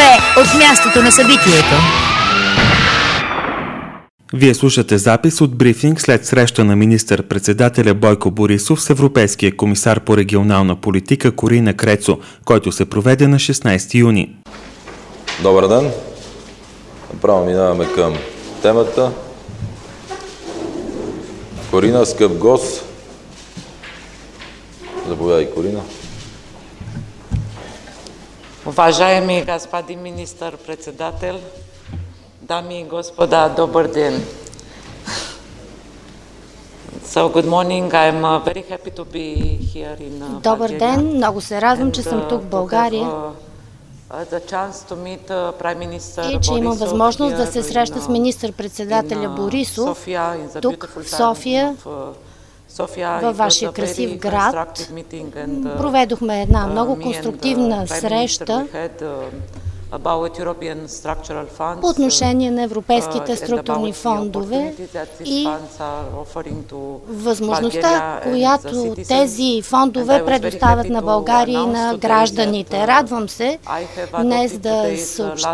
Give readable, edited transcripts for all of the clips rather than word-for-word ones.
Планове от мястото на събитието. Вие слушате запис от брифинг след среща на министър-председателя Бойко Борисов с Европейския комисар по регионална политика Корина Крецу, който се проведе на 16 юни. Добър ден! Направо минаваме към темата. Корина, скъп гост. Заповядай, Корина. Уважаеми господин министър-председател, дами и господа, добър ден. So, good morning. I'm very happy to be here in Добър ден, много се радвам, че съм тук в България и че имам възможност да се среща с министър-председателя Борисов тук в София, във вашия красив град. Проведохме една много конструктивна среща по отношение на европейските структурни фондове и възможността, която тези фондове предоставят на България и на гражданите. Радвам се днес да съобщя,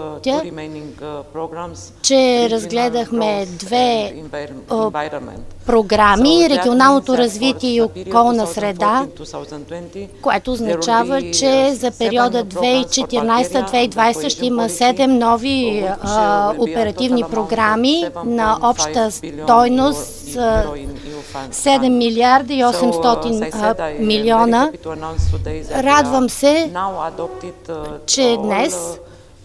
че разгледахме две програми, регионалното развитие и околна среда, което означава, че за периода 2014-2020 ще има 7 нови оперативни програми на обща стойност 7 милиарда и 800 милиона. Радвам се, че днес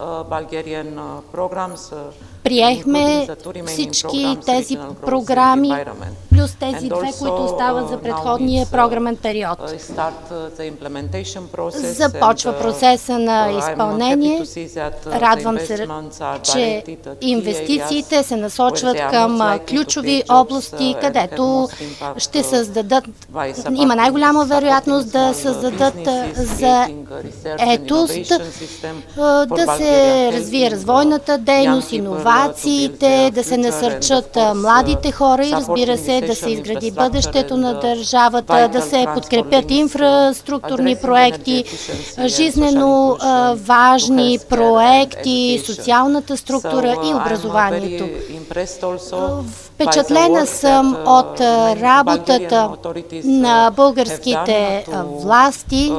приехме всички тези програми, плюс тези две, които остават за предходния програмен период. Започва процеса на изпълнение. Радвам се, че инвестициите се насочват към ключови области, където ще създадат, има най-голяма вероятност да създадат заетост, да се развие развойната дейност, иновациите, да се насърчат младите хора и, разбира се, да се изгради бъдещето на държавата, да се подкрепят инфраструктурни проекти, жизнено важни проекти, социалната структура и образованието. Впечатлена съм от работата на българските власти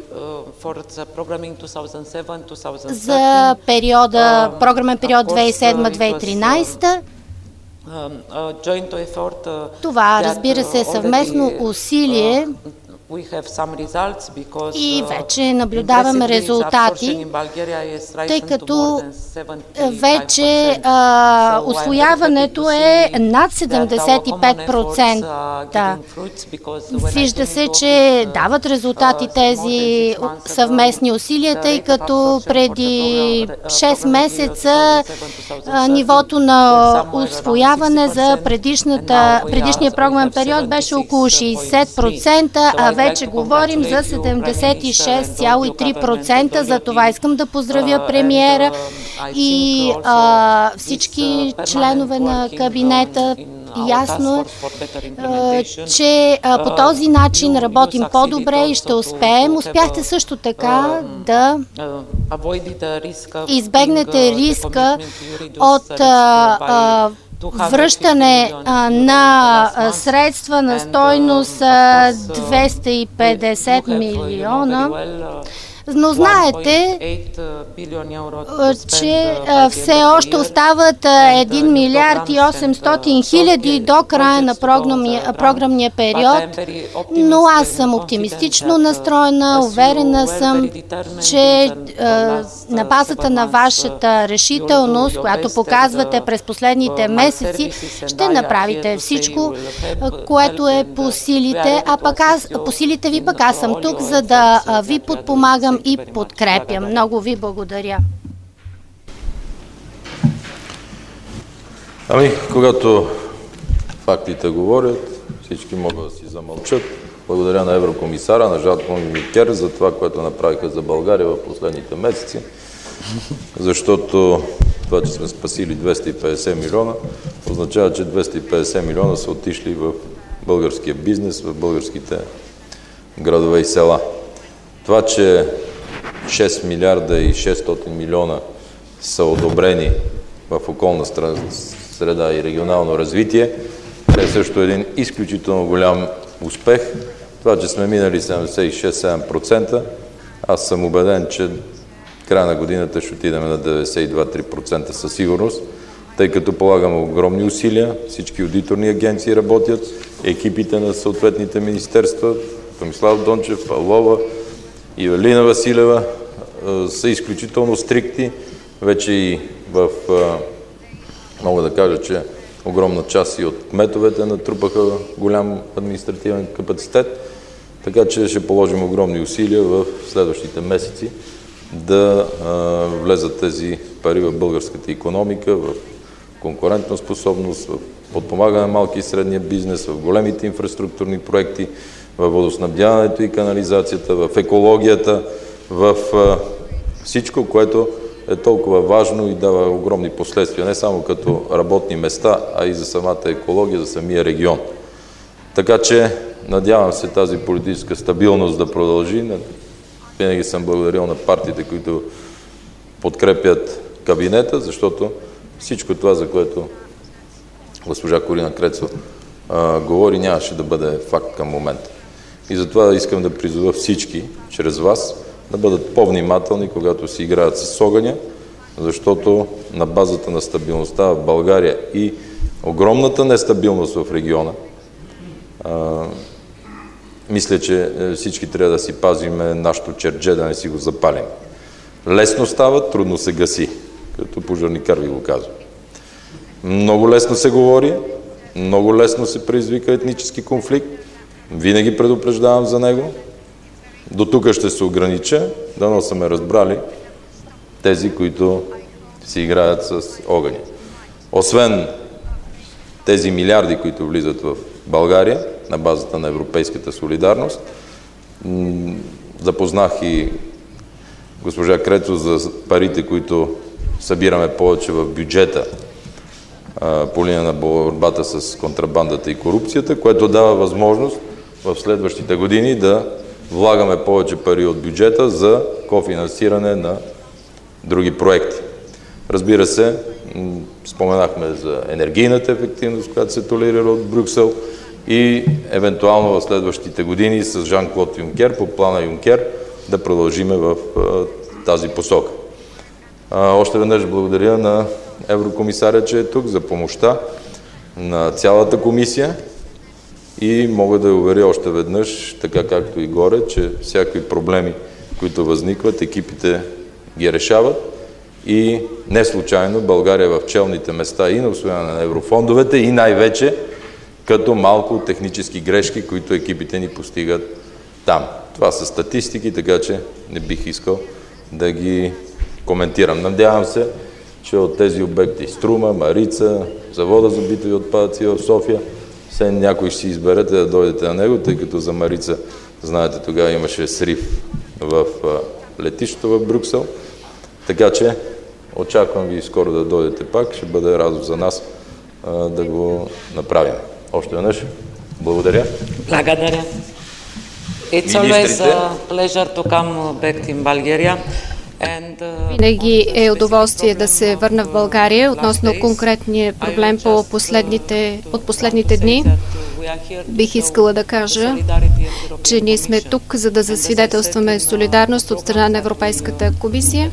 за програмен период 2007-2013. Това, разбира се, е съвместно усилие и вече наблюдаваме резултати, тъй като вече усвояването е над 75%. Вижда се, че дават резултати тези съвместни усилия, тъй като преди 6 месеца нивото на усвояване за предишния програмен период беше около 60%, а вече говорим за 76,3%. За това искам да поздравя премиера и всички членове на кабинета. Ясно е, че по този начин работим по-добре и ще успеем. Успяхте също така да избегнете риска от връщане на средства на стойност 250 милиона. Но знаете, че все още остават 1 милиард и 800 хиляди до края на програмния период, но аз съм оптимистично настроена, уверена съм, че на базата на вашата решителност, която показвате през последните месеци, ще направите всичко, което е по силите, по силите ви, пък аз съм тук, за да ви подпомагам и подкрепям. Много ви благодаря. Когато фактите говорят, всички могат да си замълчат. Благодаря на еврокомисара, на Жан-Клод Юнкер за това, което направиха за България в последните месеци, защото това, че сме спасили 250 милиона, означава, че 250 милиона са отишли в българския бизнес, в българските градове и села. Това, че 6 милиарда и 600 милиона са одобрени в околна среда и регионално развитие. Това е също един изключително голям успех. Това, че сме минали 76-7%, аз съм убеден, че края на годината ще отидем на 92-3% със сигурност, тъй като полагаме огромни усилия, всички аудиторни агенции работят, екипите на съответните министерства, Томислав Дончев, Павлова, Ивелина Василева са изключително стриктни. Вече и мога да кажа, че огромна част и от кметовете натрупаха голям административен капацитет, така че ще положим огромни усилия в следващите месеци да влезат тези пари в българската икономика, в конкурентна способност, в подпомагане на малки и средния бизнес, в големите инфраструктурни проекти, в водоснабдяването и канализацията, в екологията, в всичко, което е толкова важно и дава огромни последствия, не само като работни места, а и за самата екология, за самия регион. Така че надявам се тази политическа стабилност да продължи. Винаги съм благодарил на партиите, които подкрепят кабинета, защото всичко това, за което госпожа Корина Крецо говори, нямаше да бъде факт към момента. И затова искам да призова всички, чрез вас, да бъдат по-внимателни, когато си играят с огъня, защото на базата на стабилността в България и огромната нестабилност в региона, мисля, че всички трябва да си пазим нашето чердже, да не си го запалим. Лесно става, трудно се гаси, като пожарникар ви го казвам. Много лесно се говори, много лесно се предизвика етнически конфликт, винаги предупреждавам за него. До тук ще се огранича, дано са ме разбрали тези, които си играят с огъня. Освен тези милиарди, които влизат в България на базата на европейската солидарност, запознах и госпожа Крецо за парите, които събираме повече в бюджета по линия на борбата с контрабандата и корупцията, което дава възможност в следващите години да влагаме повече пари от бюджета за кофинансиране на други проекти. Разбира се, споменахме за енергийната ефективност, която се толерира от Брюксел и евентуално в следващите години с Жан-Клод Юнкер, по плана Юнкер, да продължиме в тази посока. Още веднъж благодаря на еврокомисаря, че е тук, за помощта на цялата комисия и мога да я уверя още веднъж, така както и горе, че всякакви проблеми, които възникват, екипите ги решават и не случайно България в челните места и на усвояване на еврофондовете и най-вече като малко технически грешки, които екипите ни постигат там. Това са статистики, така че не бих искал да ги коментирам. Надявам се, че от тези обекти Струма, Марица, завода за битови отпадъци в София, все някой ще си изберете да дойдете на него, тъй като за Марица, знаете, тогава имаше срив в летището в Брюксел. Така че очаквам ви скоро да дойдете пак. Ще бъде радост за нас да го направим. Още веднъж благодаря. Благодаря. It's always a pleasure to come back in Bulgaria. Винаги е удоволствие да се върна в България. Относно конкретния проблем от последните дни, бих искала да кажа, че ние сме тук, за да засвидетелстваме солидарност от страна на Европейската комисия.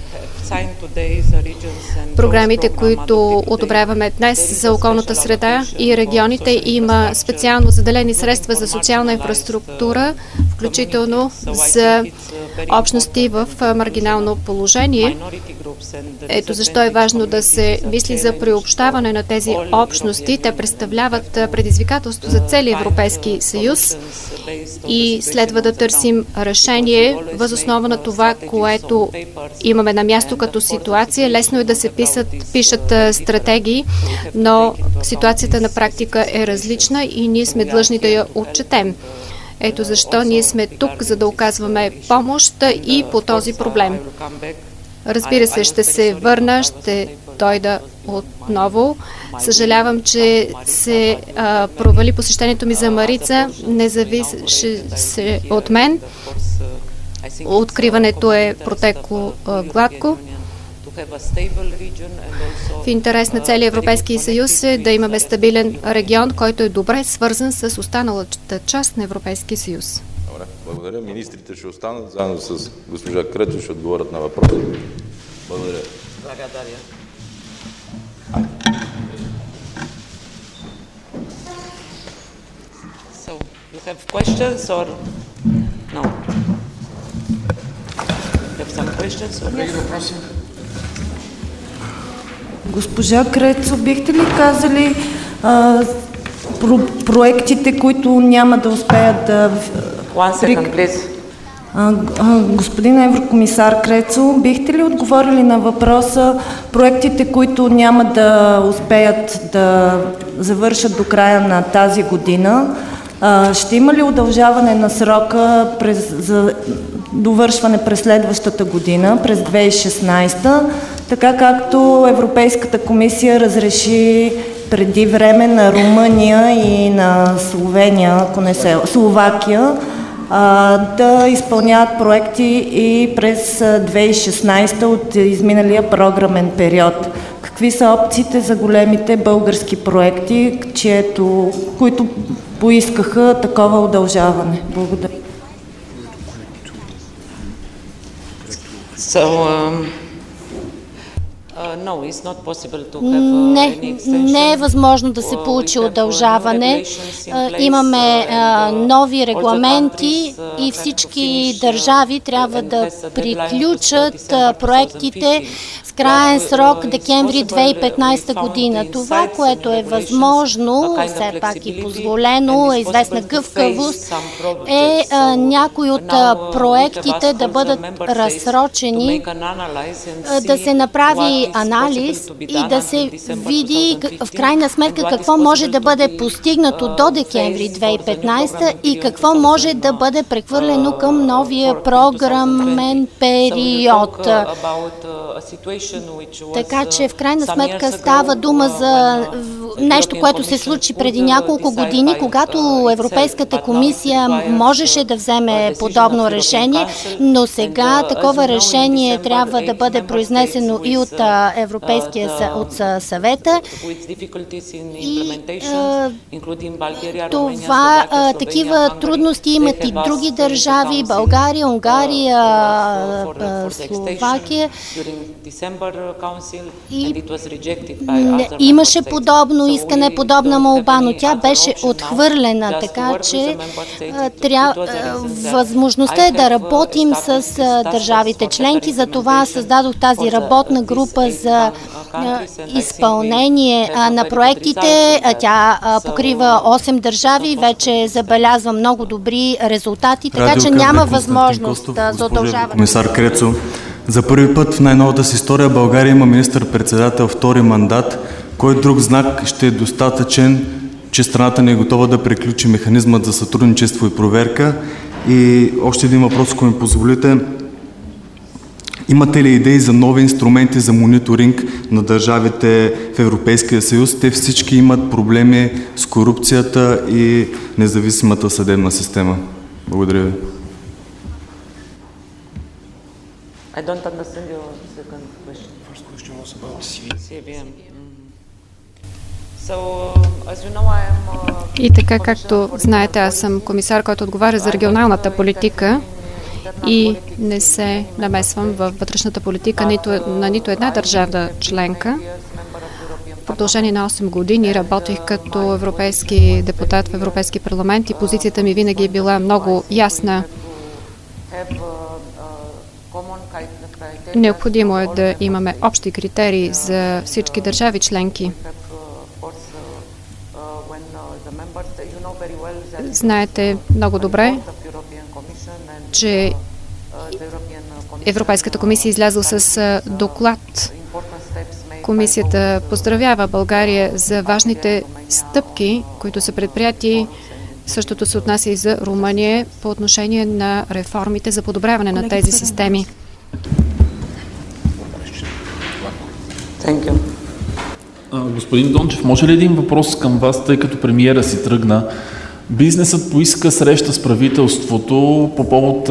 Програмите, които одобряваме днес за околната среда и регионите, има специално заделени средства за социална инфраструктура, включително за общности в маргинално положение. Ето защо е важно да се мисли за приобщаване на тези общности. Те представляват предизвикателство за целия Европейски съюз и следва да търсим решение въз основа на това, което имаме на място като ситуация. Лесно е да се пишат стратегии, но ситуацията на практика е различна и ние сме длъжни да я отчетем. Ето защо ние сме тук, за да оказваме помощ и по този проблем. Разбира се, ще се върна, ще дойда отново. Съжалявам, че се провали посещението ми за Марица. Не зависи от мен. откриването е протекло гладко. В интерес на целия Европейски съюз е да имаме стабилен регион, който е добре свързан с останалата част на Европейския съюз. Добре, благодаря. Министрите ще останат заедно с госпожа Крецо, ще отговорят на въпроса. Благодаря. So, you have questions or no? You have some questions or въпроси? Госпожа Крецо, бихте ли казали проектите, които няма да успеят да... One second, please. Господин еврокомисар Крецо, бихте ли отговорили на въпроса проектите, които няма да успеят да завършат до края на тази година? Ще има ли удължаване на срока за довършване през следващата година, през 2016, така както Европейската комисия разреши преди време на Румъния и на Словакия да изпълняват проекти и през 2016 от изминалия програмен период? Какви са опциите за големите български проекти, които поискаха такова удължаване? Благодаря. Не е възможно да се получи удължаване. Имаме нови регламенти и всички държави трябва да приключат проектите с краен срок декември 2015 година. Това, което е възможно, все пак и позволено, е известна гъвкавост, е някои от проектите да бъдат разсрочени, да се направи анализ и да се види в крайна сметка какво може да бъде постигнато до декември 2015 и какво може да бъде прехвърлено към новия програмен период. Така че в крайна сметка става дума за нещо, което се случи преди няколко години, когато Европейската комисия можеше да вземе подобно решение, но сега такова решение трябва да бъде произнесено и от от съвета. И това, такива трудности имат и други държави, България, Унгария, Словакия. И имаше подобно искане, подобна молба, но тя беше отхвърлена, така че възможността е да работим с държавите членки. За това създадох тази работна група за изпълнение на проектите. Тя покрива 8 държави, вече забелязва много добри резултати, така че няма възможност за удължаване. Комисар Крецо, за първи път в най-новата си история България има министър-председател втори мандат. Кой друг знак ще е достатъчен, че страната не е готова да приключи механизмът за сътрудничество и проверка? И още един въпрос, ако ми позволите. Имате ли идеи за нови инструменти за мониторинг на държавите в Европейския съюз? Те всички имат проблеми с корупцията и независимата съдебна система. Благодаря ви. I don't understand your second question. First question was about CBM. So, as you know, I am... И така, както знаете, аз съм комисар, който отговаря за регионалната политика и не се намесвам в вътрешната политика на нито една държава членка. В продължение на 8 години работих като европейски депутат в Европейски парламент и позицията ми винаги е била много ясна. Необходимо е да имаме общи критерии за всички държави членки. Знаете много добре, че Европейската комисия излязла с доклад. Комисията поздравява България за важните стъпки, които са предприяти. Същото се отнася и за Румъния по отношение на реформите за подобряване на тези системи. Господин Дончев, може ли един въпрос към вас, тъй като премиера си тръгна? Бизнесът поиска среща с правителството по повод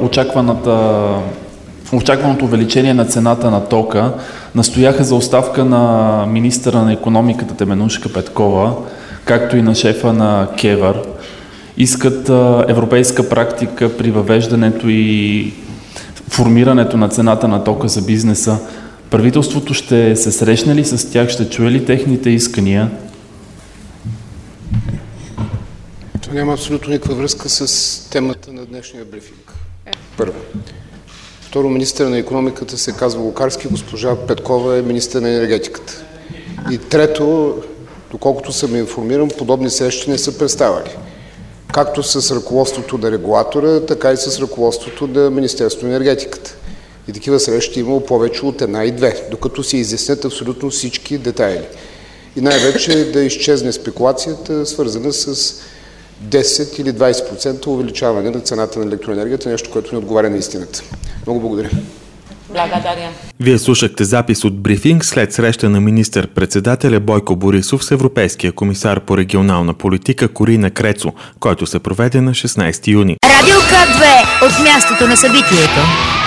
очакваното увеличение на цената на тока. Настояха за оставка на министъра на икономиката Теменужка Петкова, както и на шефа на КЕВР. Искат европейска практика при въвеждането и формирането на цената на тока за бизнеса. Правителството ще се срещне ли с тях, ще чуе ли техните искания? Това няма абсолютно никаква връзка с темата на днешния брифинг. Първо. Второ, министър на икономиката се казва Лукарски, госпожа Петкова е министър на енергетиката. И трето, доколкото съм информиран, подобни срещи не са представали. Както с ръководството на регулатора, така и с ръководството на Министерството на енергетиката. И такива срещи имало повече от една и две, докато се изяснят абсолютно всички детайли. И най-вече да изчезне спекулацията, свързана с 10 или 20% увеличаване на цената на електроенергията, нещо, което не отговаря на истината. Много благодаря. Вие слушахте запис от брифинг след среща на министър-председателя Бойко Борисов с Европейския комисар по регионална политика Корина Крецу, който се проведе на 16 юни. Радио К2 от мястото на събитието.